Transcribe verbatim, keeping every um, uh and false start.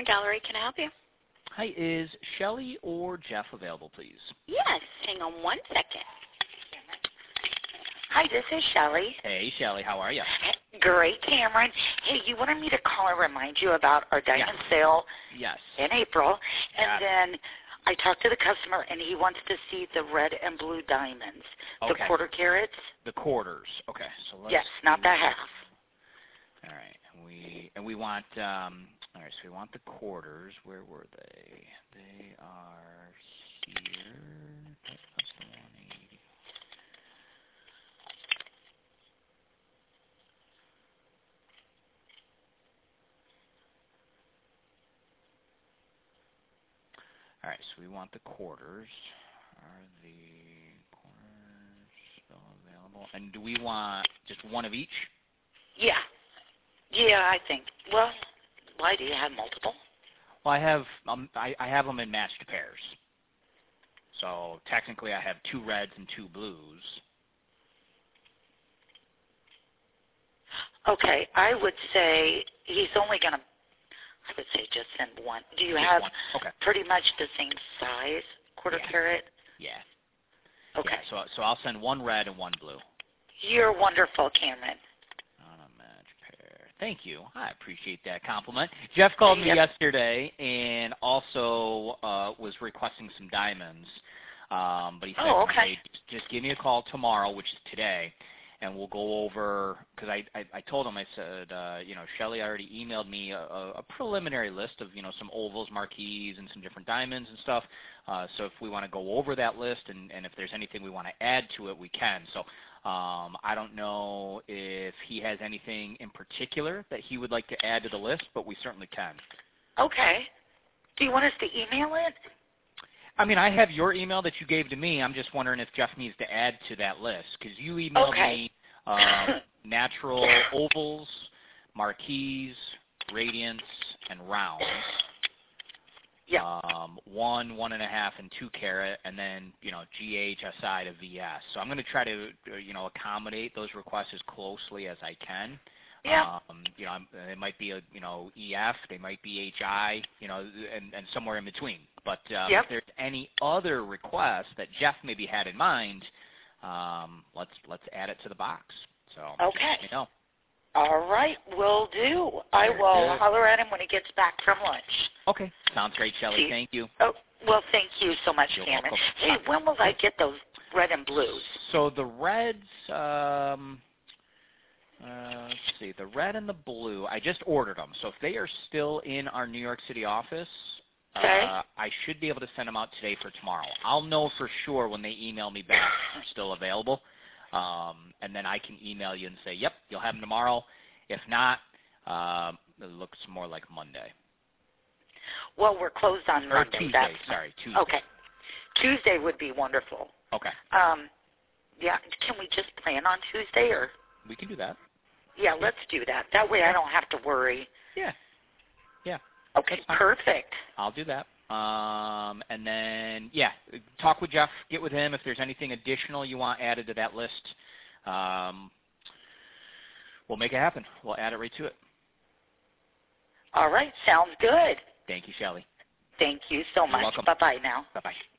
Cameron Gallery. Can I help you? Hi, is Shelly or Jeff available, please? Yes. Hang on one second. Hi, this is Shelly. Hey, Shelly, how are you? Great, Cameron. Hey, you wanted me to call and remind you about our diamond Yes. sale Yes. in April, and Got it. then I talked to the customer, and he wants to see the red and blue diamonds, Okay. the quarter carats. The quarters. Okay. So let's Yes, not the do- half. All right. We and we want um all right, so we want the quarters. Where were they? They are here. That's the one eighty. All right, so we want the quarters. Are the quarters still available? And do we want just one of each? Yeah. Yeah, I think. Well, why do you have multiple? Well, I have um, I, I have them in matched pairs. So technically, I have two reds and two blues. Okay, I would say he's only going to, I would say just send one. Do you Just have one. Okay. pretty much the same size quarter Yeah. carat? Yeah. Okay. Yeah, so so I'll send one red and one blue. You're wonderful, Cameron. On a match pair. Thank you. I appreciate that compliment. Jeff called me Yep. yesterday and also uh, was requesting some diamonds. Um, but he said, Oh, okay. hey, just, just give me a call tomorrow, which is today, and we'll go over, because I, I, I told him, I said, uh, you know, Shelly already emailed me a, a preliminary list of, you know, some ovals, marquees, and some different diamonds and stuff. Uh, so if we want to go over that list and, and if there's anything we want to add to it, we can. So um, I don't know if he has anything in particular that he would like to add to the list, but we certainly can. Okay. Do you want us to email it? I mean, I have your email that you gave to me. I'm just wondering if Jeff needs to add to that list, because you emailed Okay. me uh, natural ovals, marquees, radiants, and rounds. Yeah. Um, one, one and a half, and two carat, and then you know G H, S I to V S. So I'm going to try to uh, you know accommodate those requests as closely as I can. Yeah. Um, you know, I'm- it might be a you know E F, they might be H I, you know, and, and somewhere in between. But um, Yep. if there's any other requests that Jeff maybe had in mind, um, let's let's add it to the box. So just Okay. let me know. All right, will do. I Very will good. holler at him when he gets back from lunch. Okay, sounds great, Shelly. See- Thank you. Oh, well, thank you so much, You're Cameron. welcome. Hey, when will I get those red and blues? So the reds, um, uh, let's see, the red and the blue, I just ordered them. So if they are still in our New York City office, Okay. uh, I should be able to send them out today for tomorrow. I'll know for sure when they email me back if they're still available, um, and then I can email you and say, yep, you'll have them tomorrow. If not, um, it looks more like Monday. Well, we're closed on Or Monday. Tuesday, That's sorry, Tuesday. okay. Tuesday would be wonderful. Okay, Um, yeah, can we just plan on Tuesday or? we can do that. Yeah, let's do that. That way I don't have to worry. Yeah, yeah. Okay, That's fine. perfect. I'll do that. Um, and then, yeah, talk with Jeff, get with him if there's anything additional you want added to that list. Um, we'll make it happen. We'll add it right to it. All right, sounds good. Thank you, Shelly. Thank you so You're much. welcome. Bye-bye now. Bye-bye.